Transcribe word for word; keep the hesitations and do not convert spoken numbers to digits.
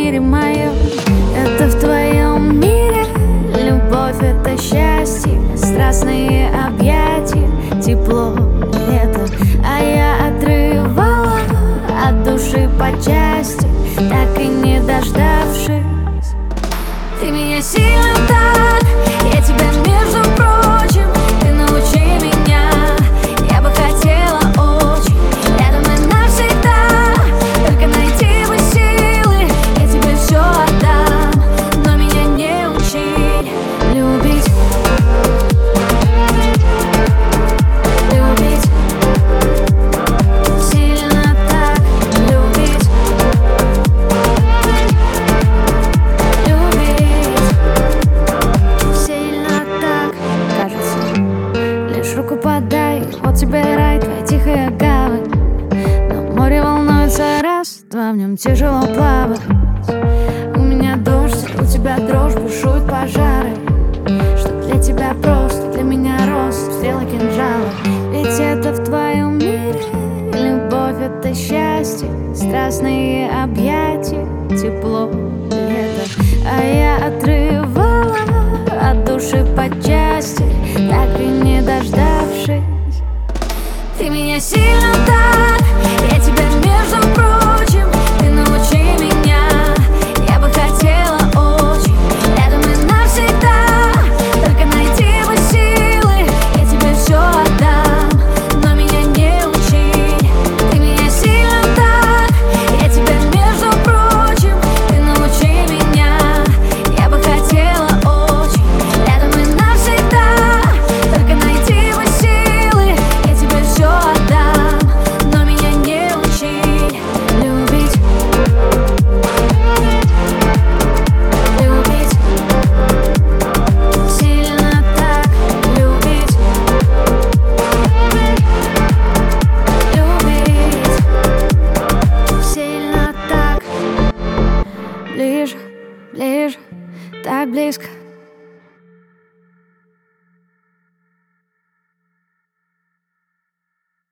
мире моем. Это в твоем мире. Любовь — это счастье, страстные объятия, тепло лето. А я отрывала от души по части, так и не дождавшись. Ты меня сильно так, я тебя, между прочим, ты научи меня. Я бы хотела очень рядом и навсегда, только найти бы силы, я тебе все отдам, но меня не учи любить. Любить сильно так, любить. Руку подай, вот тебе рай, твоя тихая гавань. Но море волнуется раз, два, в нем тяжело плавать. У меня дождь, у тебя дрожь, бушуют пожары. Что для тебя просто, для меня рост, стрелы кинжала. Ведь это в твоем мире. Любовь — это счастье, страстные объятия, тепло лето. А я отрывала от души по части, так и не дождавшись. Ты меня сильно так, я тебя, между прочим, ты научи меня. Я бы хотела очень рядом и навсегда, только найти бы силы, я тебе все отдам, но меня не учи. Ты меня сильно так, я тебя, между прочим, ты научи меня. Я бы хотела очень рядом и навсегда, только найти бы силы, я тебе все отдам, но меня не учи любить. Любить сильно так, любить. Любить сильно так. Ближе, ближе, так близко.